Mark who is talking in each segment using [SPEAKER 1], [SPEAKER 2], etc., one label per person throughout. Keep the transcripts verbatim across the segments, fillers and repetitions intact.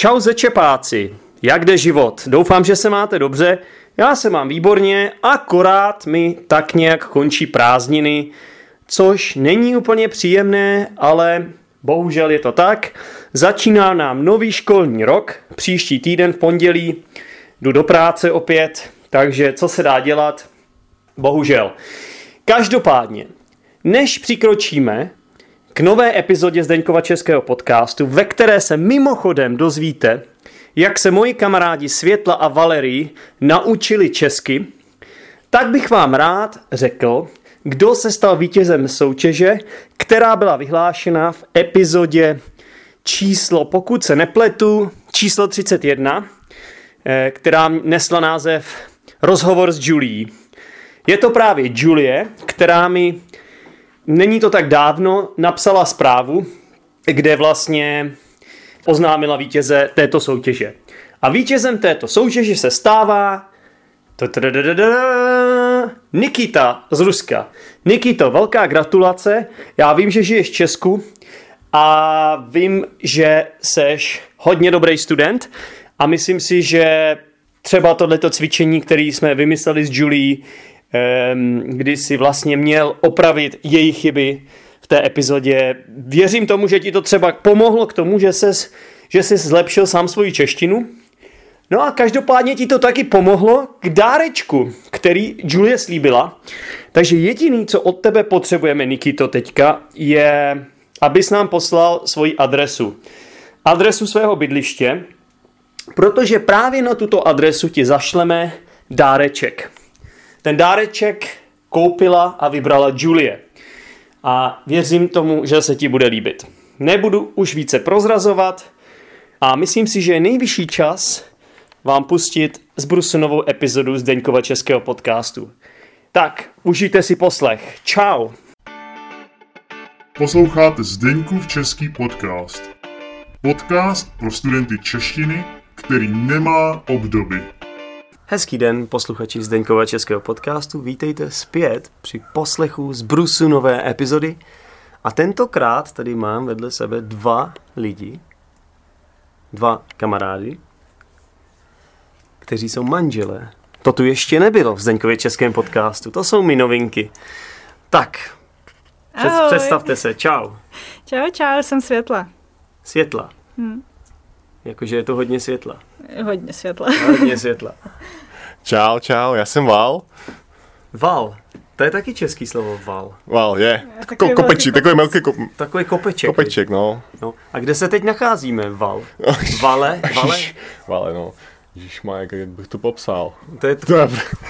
[SPEAKER 1] Čau zečepáci, jak jde život? Doufám, že se máte dobře. Já se mám výborně, akorát mi tak nějak končí prázdniny, což není úplně příjemné, ale bohužel je to tak. Začíná nám nový školní rok, příští týden v pondělí jdu do práce opět, takže co se dá dělat? Bohužel. Každopádně, než přikročíme k nové epizodě Zdeňkova českého podcastu, ve které se mimochodem dozvíte, jak se moji kamarádi Světla a Valerii naučili česky, tak bych vám rád řekl, kdo se stal vítězem soutěže, která byla vyhlášena v epizodě číslo, pokud se nepletu, číslo třicet jedna, která nesla název Rozhovor s Julií. Je to právě Julie, která mi, není to tak dávno, napsala zprávu, kde vlastně oznámila vítěze této soutěže. A vítězem této soutěže se stává Nikita z Ruska. Nikito, velká gratulace. Já vím, že žiješ v Česku a vím, že seš hodně dobrý student a myslím si, že třeba tohleto cvičení, které jsme vymysleli s Julie, kdy si vlastně měl opravit její chyby v té epizodě. Věřím tomu, že ti to třeba pomohlo k tomu, že ses, že jsi zlepšil sám svoji češtinu. No a každopádně ti to taky pomohlo k dárečku, který Julie slíbila. Takže jediný, co od tebe potřebujeme, Nikito, teďka, je, abys nám poslal svoji adresu. Adresu svého bydliště, protože právě na tuto adresu ti zašleme dáreček. Ten dáreček koupila a vybrala Julie. A věřím tomu, že se ti bude líbit. Nebudu už více prozrazovat a myslím si, že je nejvyšší čas vám pustit zbrusunovou epizodu Zdeňkova českého podcastu. Tak, užijte si poslech. Čau.
[SPEAKER 2] Posloucháte Zdeňkův český podcast. Podcast pro studenty češtiny, který nemá obdoby.
[SPEAKER 1] Hezký den, posluchači Zdeňkova českého podcastu. Vítejte zpět při poslechu zbrusunové epizody. A tentokrát tady mám vedle sebe dva lidi, dva kamarády, kteří jsou manželé. To tu ještě nebylo v Zdeňkově českém podcastu. To jsou mi novinky. Tak, před, představte se. Čau.
[SPEAKER 3] Čau, čau, jsem Světla.
[SPEAKER 1] Světla.
[SPEAKER 3] Hmm.
[SPEAKER 1] Jakože je to hodně světla.
[SPEAKER 3] Hodně světla.
[SPEAKER 1] Hodně světla.
[SPEAKER 4] Čau, čau, já jsem Val.
[SPEAKER 1] Val. To je taky český slovo val.
[SPEAKER 4] Val, je.
[SPEAKER 3] Takový
[SPEAKER 4] Ko- kopečí, takový velký ko-
[SPEAKER 1] Takový kopeček.
[SPEAKER 4] kopeček, no.
[SPEAKER 1] no. A kde se teď nacházíme, Val? Vale? Vale?
[SPEAKER 4] Vale, no. Ježišmá, jak bych to popsal.
[SPEAKER 1] To je, to...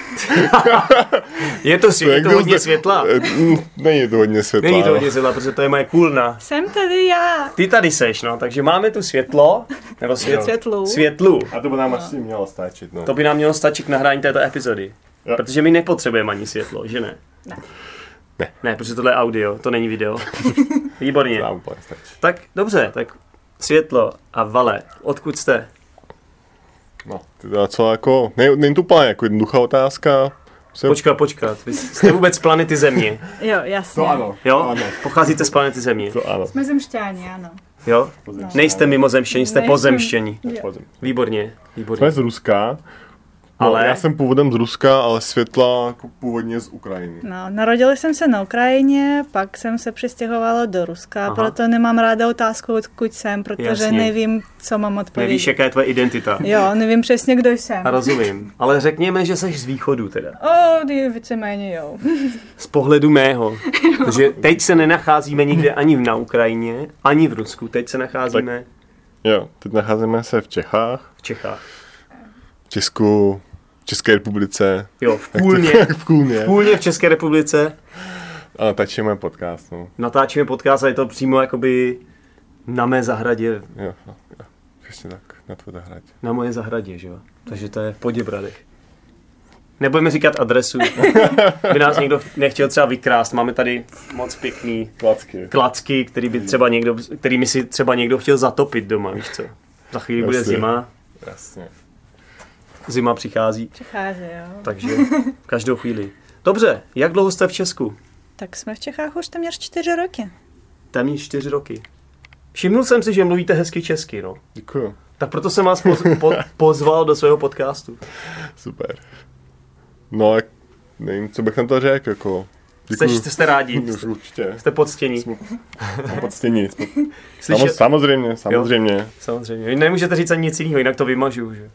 [SPEAKER 1] je to, svě- je to hodně světla?
[SPEAKER 4] Není to hodně světla.
[SPEAKER 1] Není to hodně světla, protože to je moje kůlna.
[SPEAKER 3] Jsem tady já.
[SPEAKER 1] Ty tady seš, no, takže máme tu světlo, nebo svět...
[SPEAKER 3] Světlu.
[SPEAKER 1] Světlu.
[SPEAKER 4] A to by nám asi mělo stačit, no.
[SPEAKER 1] To by nám mělo stačit k nahrání této epizody.
[SPEAKER 4] Jo.
[SPEAKER 1] Protože my nepotřebujeme ani světlo, že ne?
[SPEAKER 3] Ne.
[SPEAKER 4] Ne.
[SPEAKER 1] Ne, protože tohle je audio, to není video. Výborně.
[SPEAKER 4] To úplně stačí.
[SPEAKER 1] Tak dobře, tak světlo a Vale, odkud jste?
[SPEAKER 4] No, teda co jako, ne, není to úplně jako jednoduchá otázka. Jsem...
[SPEAKER 1] Počkat, počkat, vy jste vůbec z planety Země?
[SPEAKER 3] Jo, jasně.
[SPEAKER 4] To ano.
[SPEAKER 1] Jo?
[SPEAKER 4] Ano.
[SPEAKER 1] Pocházíte z planety Země?
[SPEAKER 4] To ano.
[SPEAKER 3] Jsme zemšťáni, ano.
[SPEAKER 1] Jo?
[SPEAKER 4] No.
[SPEAKER 1] Nejste mimozemštění, jste
[SPEAKER 3] Nejsem.
[SPEAKER 1] pozemštění.
[SPEAKER 3] Jo.
[SPEAKER 1] Výborně,
[SPEAKER 4] Jsme
[SPEAKER 1] výborně.
[SPEAKER 4] z Ruska. No,
[SPEAKER 1] Ale?
[SPEAKER 4] já jsem původem z Ruska, ale Světla jako původně z Ukrajiny.
[SPEAKER 3] No, narodila jsem se na Ukrajině, pak jsem se přistěhovala do Ruska,
[SPEAKER 1] Aha.
[SPEAKER 3] proto nemám ráda otázku, odkud jsem, protože
[SPEAKER 1] Jasně.
[SPEAKER 3] nevím, co mám odpovědět.
[SPEAKER 1] Nevíš, jaká je tvoje identita?
[SPEAKER 3] Jo, nevím přesně, kdo jsem.
[SPEAKER 1] A rozumím. Ale řekněme, že jsi z východu teda.
[SPEAKER 3] O, ty víceméně jo.
[SPEAKER 1] Z pohledu mého. Takže teď se nenacházíme nikde ani na Ukrajině, ani v Rusku. Teď se nacházíme
[SPEAKER 4] Jo, teď nacházíme se v Čechách,
[SPEAKER 1] v Čechách.
[SPEAKER 4] v Česku, v České republice.
[SPEAKER 1] Jo, v Kůlně.
[SPEAKER 4] v Kůlně.
[SPEAKER 1] V Kůlně v České republice.
[SPEAKER 4] A natáčíme podcast, no.
[SPEAKER 1] Natáčíme podcast a je to přímo jakoby na mé zahradě.
[SPEAKER 4] Jo, no, jo. Přesně tak, na tvé zahradě.
[SPEAKER 1] Na moje zahradě, že jo? Takže to je v Poděbradech. Nebudeme říkat adresu. By nás někdo nechtěl třeba vykrást. Máme tady moc pěkný
[SPEAKER 4] Klacky.
[SPEAKER 1] klacky, který by třeba někdo, kterými si třeba někdo chtěl zatopit doma, víš co? Za chvíli bude
[SPEAKER 4] Jasně.
[SPEAKER 1] zima.
[SPEAKER 4] Jasně.
[SPEAKER 1] Zima přichází,
[SPEAKER 3] Přichází, jo.
[SPEAKER 1] takže každou chvíli. Dobře, jak dlouho jste v Česku?
[SPEAKER 3] Tak jsme v Čechách už téměř čtyři roky.
[SPEAKER 1] Téměř čtyři roky. Všimnul jsem si, že mluvíte hezky česky, no.
[SPEAKER 4] Děkuju.
[SPEAKER 1] Tak proto jsem vás poz, po, pozval do svého podcastu.
[SPEAKER 4] Super. No, jak, nevím, co bych na to řekl, jako...
[SPEAKER 1] Jste, jste rádi?
[SPEAKER 4] Jste, určitě.
[SPEAKER 1] Jste poctění.
[SPEAKER 4] Jsme poctění.
[SPEAKER 1] Slyšel...
[SPEAKER 4] Samozřejmě, samozřejmě.
[SPEAKER 1] Jo, samozřejmě. Vy nemůžete říct ani nic jiného, jinak to vymažu, že?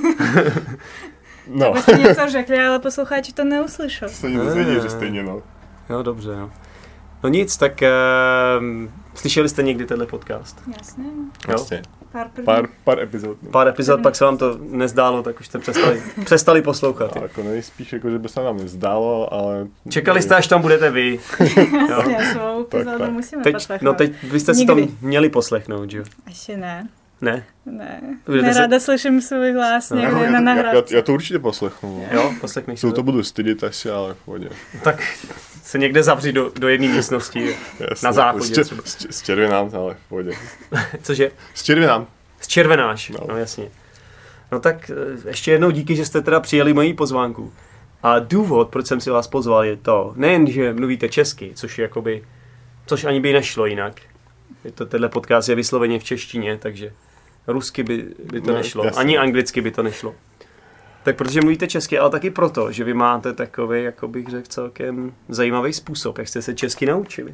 [SPEAKER 4] No.
[SPEAKER 3] Tak jste něco řekli, ale posluchači to neuslyšel.
[SPEAKER 4] Stejně dozvědí, že stejně, no.
[SPEAKER 1] Jo, dobře, jo. No nic, tak uh, slyšeli jste někdy tenhle podcast?
[SPEAKER 3] Jasně.
[SPEAKER 4] Vlastně.
[SPEAKER 3] Pár,
[SPEAKER 4] Pár, pár epizod. No.
[SPEAKER 1] Pár epizod, pak se vám to nezdálo, tak už jste přestali, přestali poslouchat.
[SPEAKER 4] No, jako nejspíš, jako, že by se nám nezdálo, ale...
[SPEAKER 1] Čekali jste, až tam budete vy.
[SPEAKER 3] Jasně, svou epizodu musíme
[SPEAKER 1] teď,
[SPEAKER 3] poslechnout.
[SPEAKER 1] No teď vy jste si to měli poslechnout, že jo?
[SPEAKER 3] Ještě ne.
[SPEAKER 1] Ne?
[SPEAKER 3] Ne.
[SPEAKER 1] Budete
[SPEAKER 3] Nerada
[SPEAKER 1] se...
[SPEAKER 3] slyším svůj hlas někde
[SPEAKER 4] no,
[SPEAKER 3] na
[SPEAKER 4] já,
[SPEAKER 3] nahrávce.
[SPEAKER 4] já, já to určitě poslechnu.
[SPEAKER 1] Jo, poslechneš
[SPEAKER 4] Se
[SPEAKER 1] to.
[SPEAKER 4] to budu stydět asi, ale v pohodě.
[SPEAKER 1] Tak se někde zavřít do, do jedné místnosti.
[SPEAKER 4] Jasně,
[SPEAKER 1] Na záchodě.
[SPEAKER 4] S, čer, s, s červenám, ale v pohodě.
[SPEAKER 1] Cože?
[SPEAKER 4] S červenám.
[SPEAKER 1] Z červenáš, no.
[SPEAKER 4] No.
[SPEAKER 1] no jasně. No tak ještě jednou díky, že jste teda přijeli moji pozvánku. A důvod, proč jsem si vás pozval, je to, nejen, že mluvíte česky, což je jakoby, což ani by nešlo jinak. Je to, tenhle podcast je vysloveně v češtině, takže rusky by, by to
[SPEAKER 4] No,
[SPEAKER 1] nešlo,
[SPEAKER 4] jasně.
[SPEAKER 1] ani anglicky by to nešlo. Tak protože mluvíte česky, ale taky proto, že vy máte takový, jako bych řekl, celkem zajímavý způsob, jak jste se česky naučili.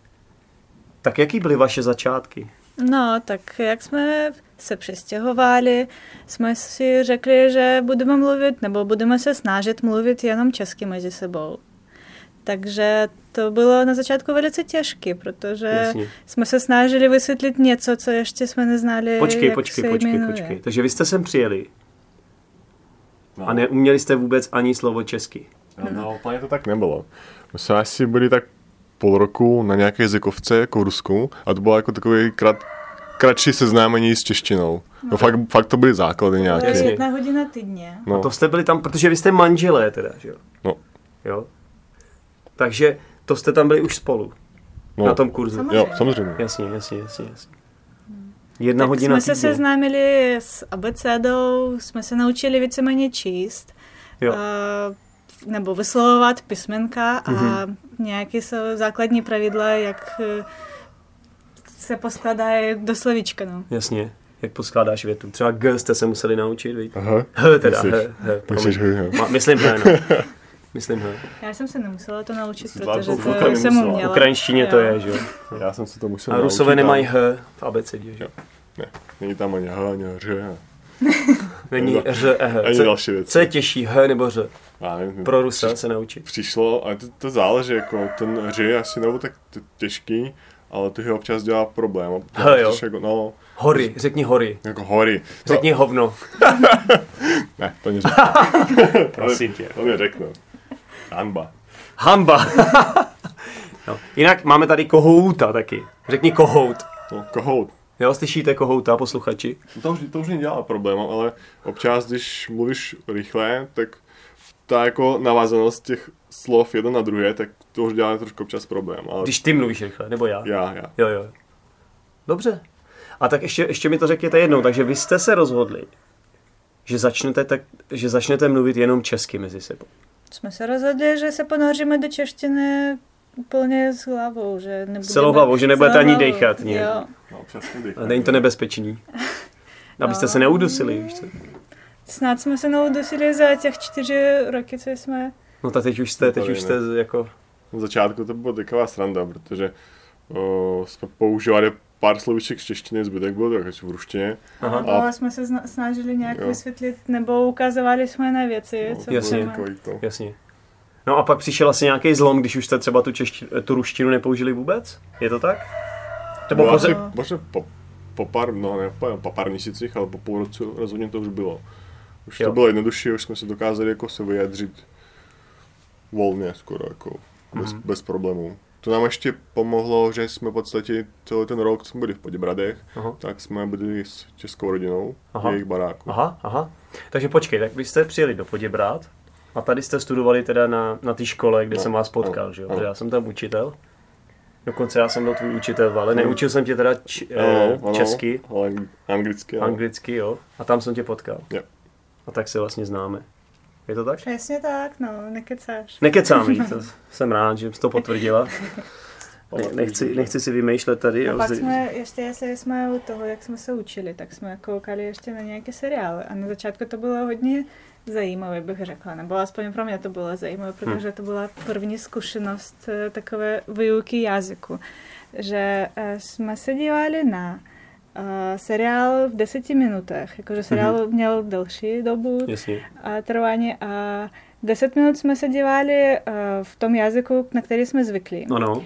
[SPEAKER 1] Tak jaký byly vaše začátky?
[SPEAKER 3] No, tak jak jsme se přestěhovali, jsme si řekli, že budeme mluvit, nebo budeme se snažit mluvit jenom česky mezi sebou. Takže to bylo na začátku velice těžké, protože
[SPEAKER 1] Jasně.
[SPEAKER 3] jsme se snažili vysvětlit něco, co ještě jsme neznali.
[SPEAKER 1] Počkej,
[SPEAKER 3] jak
[SPEAKER 1] počkej,
[SPEAKER 3] se
[SPEAKER 1] počkej,
[SPEAKER 3] jmenuje.
[SPEAKER 1] počkej. Takže vy jste sem přijeli
[SPEAKER 4] No.
[SPEAKER 1] a neuměli jste vůbec ani slovo česky.
[SPEAKER 4] No, no, úplně to tak nebylo. My jsme asi byli tak půl roku na nějaké jazykovce jako v Rusku a to bylo jako takový krat, kratší seznámení s češtinou. No, no fakt, fakt to byly základy
[SPEAKER 3] To
[SPEAKER 4] nějaké.
[SPEAKER 3] je jedna hodina týdně.
[SPEAKER 4] No,
[SPEAKER 1] A to jste byli tam, protože vy jste manželé teda, že jo?
[SPEAKER 4] no,
[SPEAKER 1] Jo? Takže to jste tam byli už spolu,
[SPEAKER 4] no.
[SPEAKER 1] na tom kurzu.
[SPEAKER 3] Samozřejmě.
[SPEAKER 4] Jo, samozřejmě.
[SPEAKER 1] Jasně, jasně, jasně, jasně. Jedna
[SPEAKER 3] Tak
[SPEAKER 1] hodina
[SPEAKER 3] jsme se
[SPEAKER 1] týdně.
[SPEAKER 3] seznámili s abecedou, jsme se naučili víceméně číst,
[SPEAKER 1] Jo.
[SPEAKER 3] a, nebo vyslovovat písmenka a
[SPEAKER 1] Mhm.
[SPEAKER 3] nějaké jsou základní pravidla, jak eh, se poskládají do slovíčka. No.
[SPEAKER 1] Jasně, jak poskládáš větu. Třeba G jste se museli naučit, víš?
[SPEAKER 4] Aha.
[SPEAKER 1] H teda,
[SPEAKER 4] Myslíš?
[SPEAKER 1] H, H.
[SPEAKER 4] Myslíš,
[SPEAKER 1] promiň.
[SPEAKER 4] že jo.
[SPEAKER 1] Ma- Myslím H, no. Myslím H.
[SPEAKER 3] Já jsem se nemusela to naučit,
[SPEAKER 4] Jsi
[SPEAKER 3] protože
[SPEAKER 4] zvládla,
[SPEAKER 3] to
[SPEAKER 4] Ukrajinu
[SPEAKER 3] jsem
[SPEAKER 4] musela.
[SPEAKER 1] V
[SPEAKER 3] uměla.
[SPEAKER 1] ukrajinštině to
[SPEAKER 3] Jo.
[SPEAKER 1] je, že jo?
[SPEAKER 4] Já jsem se to musel
[SPEAKER 1] A
[SPEAKER 4] naučit,
[SPEAKER 1] Rusové
[SPEAKER 4] ale-
[SPEAKER 1] nemají H v abecedě, že jo?
[SPEAKER 4] Ne, není tam ani H, ani Ř.
[SPEAKER 1] Není Ř a H.
[SPEAKER 4] Ani
[SPEAKER 1] Co,
[SPEAKER 4] další věci.
[SPEAKER 1] co je těžší, H nebo Ř?
[SPEAKER 4] Já nevím,
[SPEAKER 1] Pro Rusa se naučit.
[SPEAKER 4] Přišlo, ale to, to záleží, jako ten Ř je asi nebo tak t- těžký, ale to je občas dělá problém.
[SPEAKER 1] H, jo.
[SPEAKER 4] Jako, no,
[SPEAKER 1] Hory, řekni hory.
[SPEAKER 4] jako hory. To,
[SPEAKER 1] Řekni hovno.
[SPEAKER 4] ne, to neřeknu.
[SPEAKER 1] Prosím tě.
[SPEAKER 4] To neřeknu. Hanba.
[SPEAKER 1] Hamba. No. Jinak máme tady kohouta taky. Řekni kohout.
[SPEAKER 4] No, kohout.
[SPEAKER 1] Jo, slyšíte kohouta, posluchači?
[SPEAKER 4] To už, to už nedělá problém, ale občas, když mluvíš rychle, tak ta jako navázanost těch slov jeden na druhé, tak to už dělá trošku občas problém. Ale
[SPEAKER 1] Když ty mluvíš rychle, nebo já?
[SPEAKER 4] já, já.
[SPEAKER 1] Jo, jo. Dobře. A tak ještě, ještě mi to řekněte jednou. Takže vy jste se rozhodli, že začnete, tak, že začnete mluvit jenom česky mezi sebou.
[SPEAKER 3] Jsme se rozhodli, že se ponoříme do češtiny úplně s hlavou, že nebudeme...
[SPEAKER 1] Celou hlavou, že nebudete
[SPEAKER 3] celou
[SPEAKER 1] ani
[SPEAKER 3] hlavou.
[SPEAKER 1] dechat, ne?
[SPEAKER 3] Jo.
[SPEAKER 4] No, občas to dýchá.
[SPEAKER 1] Ale není to nebezpečný. Abyste
[SPEAKER 3] No.
[SPEAKER 1] se neudusili, víš co?
[SPEAKER 3] Snad jsme se neudusili za těch čtyři roky, co jsme...
[SPEAKER 1] No tak teď už jste, teď
[SPEAKER 4] To
[SPEAKER 1] už
[SPEAKER 4] je,
[SPEAKER 1] jste jako...
[SPEAKER 4] Na začátku to byla taková sranda, protože o, jsme používali pár slovíček z češtiny, zbytek byl tak asi v ruštině.
[SPEAKER 1] Aha.
[SPEAKER 3] Nebo
[SPEAKER 4] A-
[SPEAKER 3] jsme se zna- snažili nějak
[SPEAKER 4] Jo.
[SPEAKER 3] vysvětlit, nebo ukazovali jsme na věci,
[SPEAKER 4] No,
[SPEAKER 3] co
[SPEAKER 1] Jasně.
[SPEAKER 3] chceme.
[SPEAKER 4] takový to.
[SPEAKER 1] Jasně. No a pak přišel asi nějaký zlom, když už jste třeba tu, češti, tu ruštinu nepoužili vůbec? Je to tak? To bylo
[SPEAKER 4] Bylo
[SPEAKER 1] poze...
[SPEAKER 4] asi, možná po, po pár, no ne, po, po pár měsících, ale po půl roce rozhodně to už bylo. Už
[SPEAKER 1] Jo.
[SPEAKER 4] to bylo jednodušší, už jsme se dokázali jako se vyjadřit volně skoro, jako bez,
[SPEAKER 1] Mhm.
[SPEAKER 4] bez problémů. To nám ještě pomohlo, že jsme v podstatě celý ten rok, co jsme byli v Poděbradech,
[SPEAKER 1] Aha.
[SPEAKER 4] tak jsme byli s českou rodinou
[SPEAKER 1] Aha.
[SPEAKER 4] v jejich baráku.
[SPEAKER 1] Aha, aha. Takže počkej, tak vy jste přijeli do Poděbrad a tady jste studovali teda na, na té škole, kde
[SPEAKER 4] No,
[SPEAKER 1] jsem vás potkal,
[SPEAKER 4] no,
[SPEAKER 1] že jo?
[SPEAKER 4] no.
[SPEAKER 1] Protože já jsem tam učitel. Dokonce já jsem byl tvůj učitel, ale neučil jsem tě teda č-
[SPEAKER 4] Ano,
[SPEAKER 1] eh,
[SPEAKER 4] ano,
[SPEAKER 1] česky,
[SPEAKER 4] ale ang- anglicky. ano.
[SPEAKER 1] anglicky, jo. A tam jsem tě potkal.
[SPEAKER 4] Jo.
[SPEAKER 1] A tak se vlastně známe. Je to tak?
[SPEAKER 3] Přesně tak, no, nekecáš.
[SPEAKER 1] Nekecám jí, to jsem rád, že jsi to potvrdila. Ne, nechci, nechci si vymýšlet tady.
[SPEAKER 3] A
[SPEAKER 1] jo,
[SPEAKER 3] pak
[SPEAKER 1] zde...
[SPEAKER 3] jsme, ještě jestli jsme u toho, jak jsme se učili, tak jsme koukali ještě na nějaké seriály. A na začátku to bylo hodně zajímavé, bych řekla. Nebo aspoň pro mě to bylo zajímavé, protože to byla první zkušenost takové výuky jazyku. Že jsme se dívali na uh, seriál v deseti minutách. Jakože seriál mm-hmm. měl delší dobu a trvání a deset minut jsme se dívali uh, v tom jazyku, na který jsme zvyklí.
[SPEAKER 1] Ano.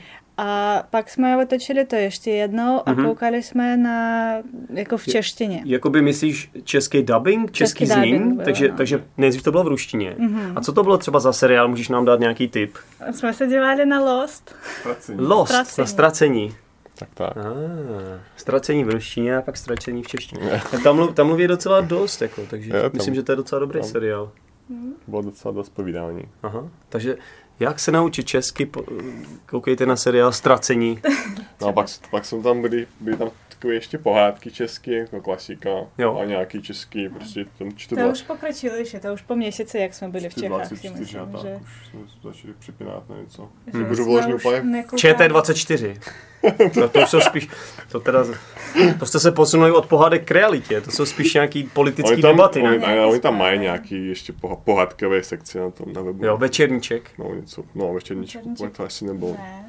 [SPEAKER 3] A pak jsme otočili to ještě jednou a mm-hmm. koukali jsme na, jako v češtině.
[SPEAKER 1] Jakoby myslíš český dubbing, český, český znění? Takže, no. takže nejdřív to bylo v ruštině. Mm-hmm. A co to bylo třeba za seriál? Můžeš nám dát nějaký tip?
[SPEAKER 3] Jsme se dívali na Lost.
[SPEAKER 4] Ztracení.
[SPEAKER 1] Lost,
[SPEAKER 3] Ztracení.
[SPEAKER 1] na ztracení.
[SPEAKER 4] Tak tak.
[SPEAKER 1] Ah, ztracení v ruštině a pak ztracení v češtině. Tam, mluv, tam mluví docela dost, jako, takže je, myslím, že to je docela dobrý tam. seriál.
[SPEAKER 4] Bylo docela dost povídání.
[SPEAKER 1] Aha, takže jak se naučit česky, koukejte na seriál Ztracení.
[SPEAKER 4] No a pak, pak jsou tam byly, byly tam takové ještě pohádky české, jako klasika. Jo. A nějaký český, prostě tam
[SPEAKER 3] čtyři. To dva... už pokročilejší, to už po měsíci, jak jsme byli v Čechách.
[SPEAKER 4] dvacet čtyři,
[SPEAKER 3] myslím,
[SPEAKER 4] tak,
[SPEAKER 3] že...
[SPEAKER 4] už jsme začali připínat na něco.
[SPEAKER 3] Budu vložit úplně...
[SPEAKER 1] Č T dvacet čtyři. to, to jsou spíš, to teda, to jste se posunuli od pohádek k realitě, to jsou spíš nějaký politický
[SPEAKER 4] oni tam,
[SPEAKER 1] debaty.
[SPEAKER 4] Oni, ne, oni tam mají nějaký ještě pohádkové sekce na tom na webu.
[SPEAKER 1] Jo, večerníček.
[SPEAKER 4] No něco, no večerníček, úplně to asi nebylo.
[SPEAKER 3] Ne.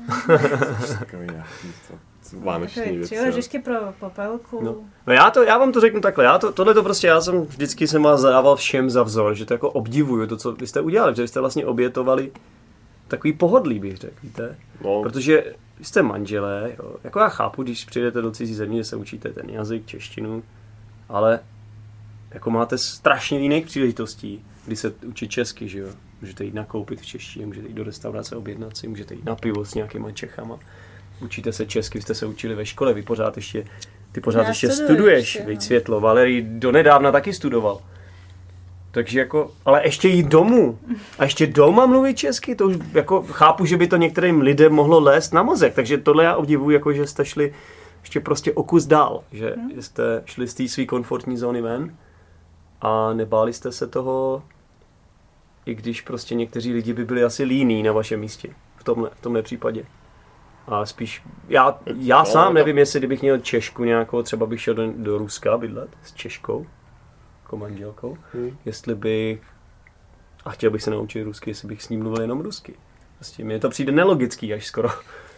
[SPEAKER 4] Takový nějaký vánoční věci.
[SPEAKER 3] Tři ložičky pro popelku.
[SPEAKER 1] No. no já, to, já vám to řeknu takhle, já to, tohle to prostě, já jsem vždycky jsem vás zadával všem za vzor, že to jako obdivuju, to, co vy jste udělali, že jste vlastně obětovali takový pohodlí, bych řekl, víte? No. Protože vy jste manželé, jo. Jako já chápu, když přijdete do cizí země, že se učíte ten jazyk, češtinu, ale jako máte strašně jiných příležitostí, kdy se učí česky, že jo? Můžete jít nakoupit v češtině, můžete jít do restaurace objednat si, můžete jít na pivo s nějakýma Čechama. Učíte se česky, vy jste se učili ve škole, vy pořád ještě, ty pořád já ještě studuješ, ještě, no. Světlo, Valerii donedávna taky studoval. Takže jako, ale ještě jít domů a ještě doma mluvit česky, to už jako chápu, že by to některým lidem mohlo lézt na mozek, takže tohle já obdivuji, jako že jste šli ještě prostě o kus dál, že, hmm. že jste šli z té své komfortní zóny ven a nebáli jste se toho, i když prostě někteří lidi by byli asi líní na vašem místě, v tomhle, v tomhle případě. A spíš, já, já sám nevím, jestli kdybych měl Češku nějakou, třeba bych šel do, do Ruska bydlet s Češkou, jako manželkou, hmm. jestli bych, a chtěl bych se naučit rusky, jestli bych s ním mluvil jenom rusky. Prostě mně to přijde nelogický až skoro.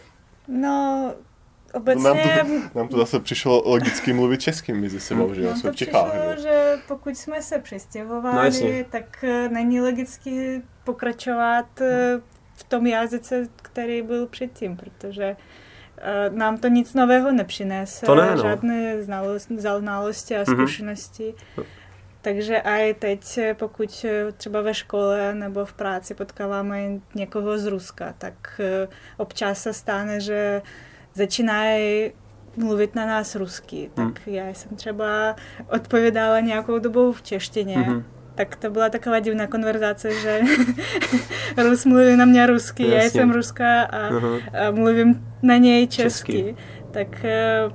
[SPEAKER 3] No, obecně...
[SPEAKER 4] No, nám, to, nám to zase přišlo logicky mluvit českým mezi sebou, hmm. že jo, jsme v Čechách.
[SPEAKER 3] Přišlo, že pokud jsme se přistěhovali, no, tak není logicky pokračovat v tom jazyce, který byl předtím, protože uh, nám to nic nového nepřinese,
[SPEAKER 1] to ne, no.
[SPEAKER 3] žádné znalosti, znalosti a zkušenosti. Mm-hmm. Takže i teď, pokud třeba ve škole nebo v práci potkáváme někoho z Ruska, tak uh, občas se stane, že začínají mluvit na nás rusky. Tak mm. já jsem třeba odpovědala nějakou dobu v češtině. Mm-hmm. Tak to byla taková divná konverzace, že Rus mluví na mě rusky, jasně. Já jsem Ruská a, a mluvím na něj česky. česky. Tak,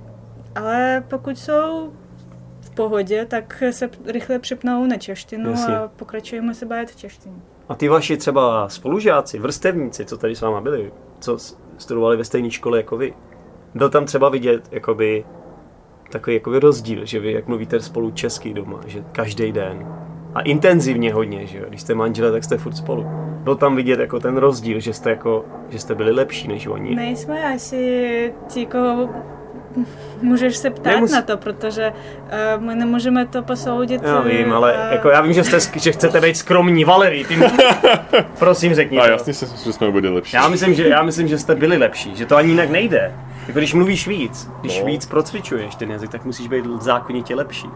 [SPEAKER 3] ale pokud jsou v pohodě, tak se rychle připnou na češtinu jasně. A pokračujeme se bavit v češtině.
[SPEAKER 1] A ty vaši třeba spolužáci, vrstevníci, co tady s váma byli, co studovali ve stejné škole jako vy, byl tam třeba vidět jakoby, takový jakoby rozdíl, že vy jak mluvíte spolu česky doma, že každý den. A intenzivně hodně, že jo? Když jste manželé, tak jste furt spolu. Byl tam vidět jako ten rozdíl, že jste, jako, že jste byli lepší než oni.
[SPEAKER 3] Nejsme asi ti, koho můžeš se ptát Nemus... na to, protože uh, my nemůžeme to posoudit.
[SPEAKER 1] Já vím, ale uh... jako já vím, že, jste, že chcete být skromní. Valerii, ty prosím řekni.
[SPEAKER 4] A jasně, že jsme byli lepší.
[SPEAKER 1] Já myslím, že, já myslím, že jste byli lepší, že to ani jinak nejde. Jako když mluvíš víc, když no. víc procvičuješ ten jazyk, tak musíš být zákonitě lepší.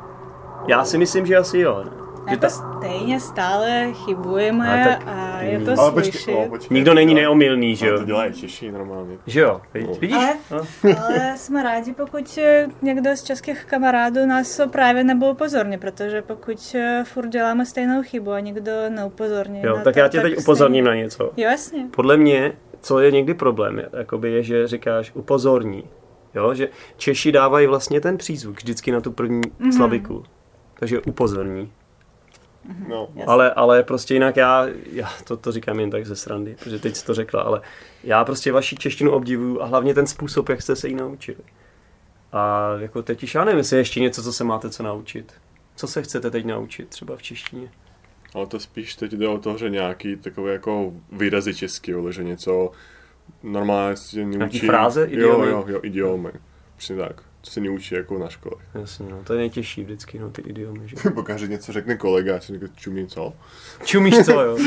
[SPEAKER 1] Já si myslím, že asi jo. Ne?
[SPEAKER 3] Že to stejně stále chybujeme a, a je to ale slyšet. Počkej, no, počkej,
[SPEAKER 1] nikdo není neomylný, že jo?
[SPEAKER 4] To dělají Češi normálně.
[SPEAKER 1] Že jo,
[SPEAKER 4] no.
[SPEAKER 1] vidíš?
[SPEAKER 3] Ale, no. ale jsme rádi, pokud někdo z českých kamarádů nás právě nebyl upozorní, protože pokud furt děláme stejnou chybu a někdo neupozorní.
[SPEAKER 1] Jo,
[SPEAKER 3] na
[SPEAKER 1] tak
[SPEAKER 3] to,
[SPEAKER 1] já tě
[SPEAKER 3] tak
[SPEAKER 1] teď upozorním stejně. Na něco.
[SPEAKER 3] Jo, jasně.
[SPEAKER 1] Podle mě, co je někdy problém, jakoby je, že říkáš upozorní. Jo, že Češi dávají vlastně ten přízvuk vždycky na tu první mm-hmm. slabiku. Takže upozorní.
[SPEAKER 4] No.
[SPEAKER 1] Ale, ale prostě jinak já, já to, to říkám jen tak ze srandy, protože teď jsi to řekla, ale já prostě vaši češtinu obdivuju a hlavně ten způsob, jak jste se jí naučili. A jako teď už já nevím, jestli je ještě něco, co se máte co naučit. Co se chcete teď naučit třeba v češtině?
[SPEAKER 4] Ale to spíš teď jde o to, že nějaký takové jako výrazy český, ale že něco normálně se neučí.
[SPEAKER 1] Nějaký fráze, idiomy?
[SPEAKER 4] Jo, jo, jo, idiomy. Přesně tak. To se neučí jako na škole.
[SPEAKER 1] Jasně, no, to je nejtěžší vždycky, no, ty idiomy, že?
[SPEAKER 4] Pokaže něco řekne kolega, a řekne čumí co?
[SPEAKER 1] Čumíš co, jo?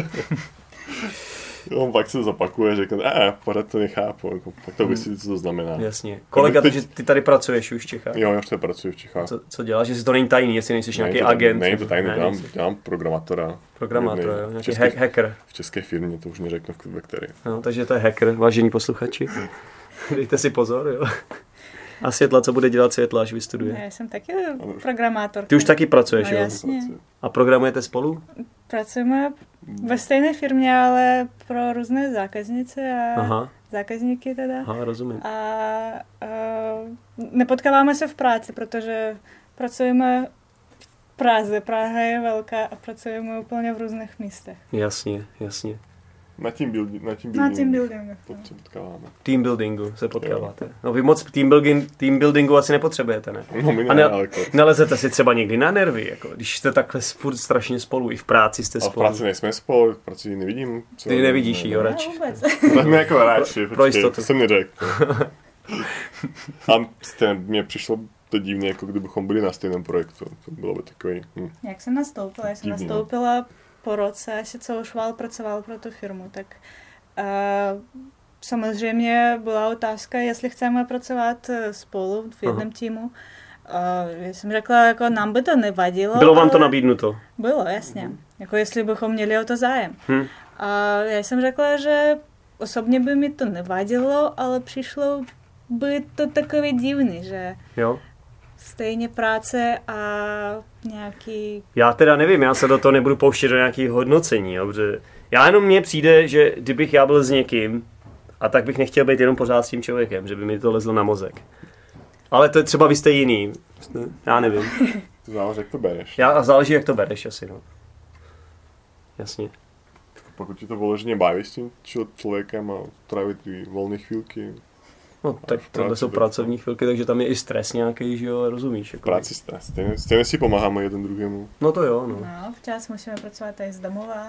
[SPEAKER 4] On pak se to zapakuje, řekne, eh, pořád to nechápu, jako, tak to vysvětlí, co to znamená.
[SPEAKER 1] Jasně. Kolega,
[SPEAKER 4] teď...
[SPEAKER 1] takže ty tady pracuješ už v Čechách?
[SPEAKER 4] Jo, já už tady pracuji v Čechách.
[SPEAKER 1] Co, co děláš, jestli to není tajný, jestli nejsi nějaký
[SPEAKER 4] to,
[SPEAKER 1] agent?
[SPEAKER 4] Ne, to tajný,
[SPEAKER 1] ne,
[SPEAKER 4] dělám, dělám programátora.
[SPEAKER 1] Programátora, jo, nějaký
[SPEAKER 4] české,
[SPEAKER 1] hacker.
[SPEAKER 4] V české firmě, to už neřeknu, ve které.
[SPEAKER 1] No, takže to je hacker, vážení posluchači. Dejte si pozor, jo. A Světla, co bude dělat Světla, až vystuduje?
[SPEAKER 3] Já jsem taky programátor.
[SPEAKER 1] Ty už taky pracuješ,
[SPEAKER 3] no,
[SPEAKER 1] jo?
[SPEAKER 3] Jasně.
[SPEAKER 1] A programujete spolu?
[SPEAKER 3] Pracujeme ve stejné firmě, ale pro různé zákaznice a
[SPEAKER 1] Aha.
[SPEAKER 3] zákazníky teda.
[SPEAKER 1] Aha, rozumím.
[SPEAKER 3] A, a nepotkáváme se v práci, protože pracujeme v Praze. Praha je velká a pracujeme úplně v různých místech.
[SPEAKER 1] Jasně, jasně.
[SPEAKER 4] Na team, build, na team
[SPEAKER 3] Na
[SPEAKER 4] buildingu.
[SPEAKER 3] team buildingu.
[SPEAKER 4] Pod se potkáváme.
[SPEAKER 1] Team buildingu se potkáváte. No vy moc team, building, team buildingu asi nepotřebujete, ne?
[SPEAKER 4] No my ne,
[SPEAKER 1] A ne,
[SPEAKER 4] ale jako...
[SPEAKER 1] nalezete si třeba někdy na nervy, jako, když jste takhle furt strašně spolu, i v práci jste
[SPEAKER 4] A v
[SPEAKER 1] spolu.
[SPEAKER 4] práci nejsme spolu, v práci nevidím. Co,
[SPEAKER 1] Ty nevidíš jí, jo,
[SPEAKER 3] No,
[SPEAKER 1] radši.
[SPEAKER 3] vůbec.
[SPEAKER 4] Tak mě jako radši,
[SPEAKER 1] Pro jistotu.
[SPEAKER 4] to jsem neřekl. A stejně mně přišlo to divně, jako kdybychom byli na stejném projektu. To bylo by takový... Hm.
[SPEAKER 3] Jak jsem nastoupila? Já jsem
[SPEAKER 4] Divný, no.
[SPEAKER 3] nastoupila po roce, asi celou švál pracovala pro tu firmu, tak uh, samozřejmě byla otázka, jestli chceme pracovat spolu v jednom Aha. týmu. Uh, já jsem řekla, jako nám by to nevadilo.
[SPEAKER 1] Bylo vám to
[SPEAKER 3] ale...
[SPEAKER 1] nabídnuto?
[SPEAKER 3] Bylo, jasně. Hmm. Jako jestli bychom měli o to zájem.
[SPEAKER 1] Hmm.
[SPEAKER 3] A já jsem řekla, že osobně by mi to nevadilo, ale přišlo by to takový divný, že
[SPEAKER 1] Jo.
[SPEAKER 3] stejně práce a nějaký...
[SPEAKER 1] Já teda nevím, já se do toho nebudu pouštět do nějakých hodnocení, jo, protože já jenom mně přijde, že kdybych já byl s někým, a tak bych nechtěl být jenom pořád s tím člověkem, že by mi to lezlo na mozek. Ale to je třeba vy jste jiný, já nevím.
[SPEAKER 4] To záleží, jak to bereš.
[SPEAKER 1] Já, a záleží, jak to bereš asi, no. Jasně.
[SPEAKER 4] Pokud ti to vyloženě baví s tím člověkem a trávit ty volné chvílky.
[SPEAKER 1] No tak tohle jsou pracovní chvilky, takže tam je i stres nějaký, že jo, rozumíš. Jako...
[SPEAKER 4] Práci stres, stejně, stejně si pomáháme jeden druhému.
[SPEAKER 1] No to jo, no.
[SPEAKER 3] No, včas musíme pracovat i z domova.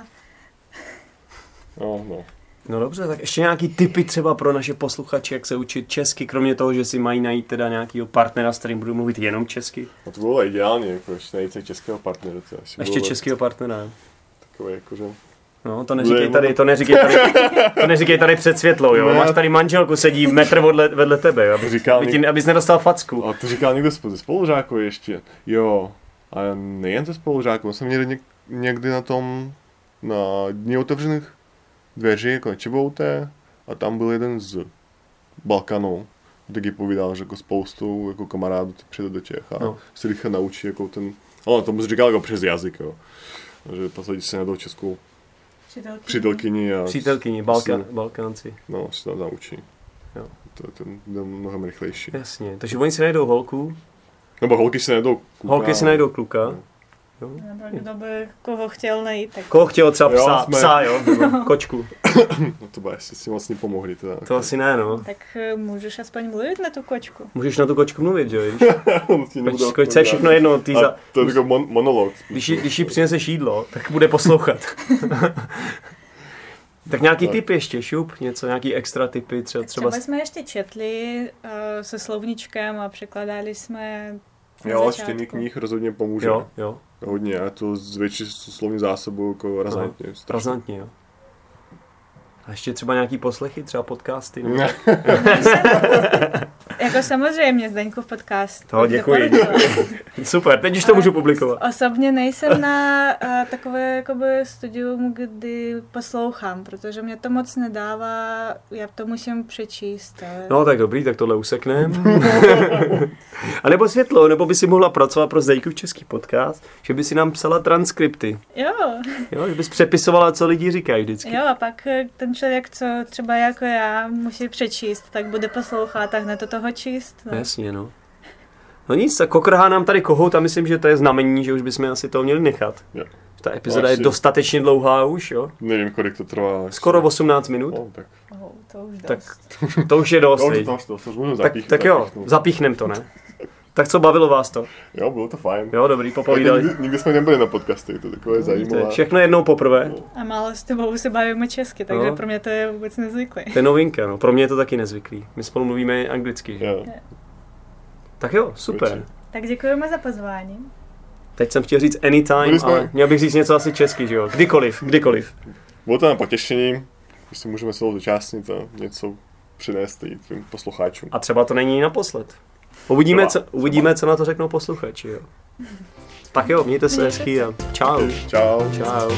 [SPEAKER 4] No, no.
[SPEAKER 1] No dobře, tak ještě nějaký tipy třeba pro naše posluchače, jak se učit česky, kromě toho, že si mají najít teda nějakýho partnera, s kterým budu mluvit jenom česky.
[SPEAKER 4] No to bylo ideálně, jako ještě najít se českého partnera. To asi
[SPEAKER 1] ještě českého partnera, jo.
[SPEAKER 4] Takové jakože...
[SPEAKER 1] No, to neříkej tady, to neříkej tady, to neříkej tady před světlou, jo. Máš tady manželku, sedí metr vedle, vedle tebe, jo, aby,
[SPEAKER 4] říkal
[SPEAKER 1] aby ti, abys nedostal facku.
[SPEAKER 4] A to říkal někdo ze spolužáků ještě. Jo, a nejen ze spolužáků, jsem někdy, někdy na tom, na dní otevřených dveří, jako na Čebouté, a tam byl jeden z Balkanu. Taky povídal, že jako spoustu jako kamarádů přijde do Čech a no. se rychle naučí jako ten, ale tomu říkal jako přes jazyk, jo. Že posledně se najdou českou
[SPEAKER 3] Přítelkyni.
[SPEAKER 4] Přítelkyni a...
[SPEAKER 1] Přítelkyni, Balkan, Balkánci.
[SPEAKER 4] No, se tam naučí.
[SPEAKER 1] Jo.
[SPEAKER 4] To je ten mnohem rychlejší.
[SPEAKER 1] Jasně, takže oni si najdou holku.
[SPEAKER 4] Nebo holky si najdou kluka.
[SPEAKER 1] Holky si najdou kluka. No.
[SPEAKER 3] Jo. Nebo kdo by koho chtěl najít, tak...
[SPEAKER 1] Koho chtěl třeba psa,
[SPEAKER 4] jo, jsme...
[SPEAKER 1] psa, jo, nebo kočku.
[SPEAKER 4] No to by asi si moc nepomohli. Teda.
[SPEAKER 1] To asi ne, no.
[SPEAKER 3] Tak můžeš aspoň mluvit na tu kočku.
[SPEAKER 1] Můžeš na tu kočku mluvit, jo, víš?
[SPEAKER 4] Koč,
[SPEAKER 1] kočce je všechno jedno. Ty za...
[SPEAKER 4] To je takový mon- monolog.
[SPEAKER 1] Když jí, když jí přineseš jídlo, tak bude poslouchat. Tak nějaký tak. tip ještě, šup, něco, nějaký extra tipy, třeba...
[SPEAKER 3] Třeba, třeba jsme ještě četli uh, se slovníčkem a překladali jsme...
[SPEAKER 4] Jo, čtení knih rozhodně pomůže.
[SPEAKER 1] Jo, jo.
[SPEAKER 4] Hodně, a to zvětší slovní zásobu jako razantně.
[SPEAKER 1] No, razantně, jo. A ještě třeba nějaký poslechy, třeba podcasty? Nebo...
[SPEAKER 3] Jako samozřejmě, Zdeňkův podcast.
[SPEAKER 1] To děkuji. Super, teď už to můžu publikovat.
[SPEAKER 3] Osobně nejsem na uh, takové jakoby studium, kdy poslouchám, protože mě to moc nedává, já to musím přečíst. Ale...
[SPEAKER 1] No tak dobrý, tak tohle usekneme. A nebo Světlo, nebo by si mohla pracovat pro Zdeňkův český podcast, že by si nám psala transkripty.
[SPEAKER 3] Jo.
[SPEAKER 1] Jo, že bys přepisovala, co lidi říkají vždycky.
[SPEAKER 3] Jo, a pak ten člověk, co třeba jako já musí přečíst, tak bude poslouchat a hned to toho číst. No.
[SPEAKER 1] Jasně, no. No nic, tak kokrhá nám tady kohout a myslím, že to je znamení, že už bychom asi to měli nechat.
[SPEAKER 4] Jo.
[SPEAKER 1] Ta epizoda
[SPEAKER 4] Asi...
[SPEAKER 1] je dostatečně dlouhá už, jo?
[SPEAKER 4] Nevím, kolik to trvá.
[SPEAKER 1] Skoro osmnáct minut.
[SPEAKER 4] No, tak.
[SPEAKER 3] Oh, to už dost.
[SPEAKER 1] Tak to už je dost.
[SPEAKER 4] To už
[SPEAKER 1] viď?
[SPEAKER 4] to, to, to, to
[SPEAKER 1] tak, tak jo, zapíchnem to, ne? Tak co, bavilo vás to?
[SPEAKER 4] Jo, bylo to fajn.
[SPEAKER 1] Jo, dobrý, popovídali.
[SPEAKER 4] Nikdy, nikdy jsme nebyli na podcasty, to je takové zajímavé.
[SPEAKER 1] Všechno jednou poprvé.
[SPEAKER 3] A málo s tebou se bavíme česky, takže
[SPEAKER 1] No.
[SPEAKER 3] pro mě to je vůbec nezvyklý.
[SPEAKER 1] To je novinka, no. Pro mě je to taky nezvyklý. My spolu mluvíme anglicky, že?
[SPEAKER 4] Jo.
[SPEAKER 1] Tak jo, super.
[SPEAKER 3] Tak děkujeme za pozvání.
[SPEAKER 1] Teď jsem chtěl říct anytime,
[SPEAKER 4] Byli jsme-
[SPEAKER 1] ale měl bych říct něco asi česky, že jo? Kdykoliv, kdykoliv.
[SPEAKER 4] Bylo to na potěšení, že si můžeme celou zúčastnit a něco přinést i tvým posluchačům.
[SPEAKER 1] A třeba to není naposled. Uvidíme,
[SPEAKER 4] Třeba,
[SPEAKER 1] co, uvidíme, co na to řeknou posluchači, jo? Tak jo, mějte se hezký a čau.
[SPEAKER 4] Čau.
[SPEAKER 1] Čau.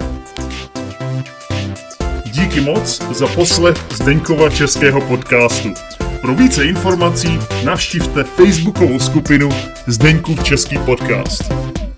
[SPEAKER 2] Díky moc za poslech Zdeňkova českého podcastu. Pro více informací navštivte facebookovou skupinu Zdeňkův český podcast.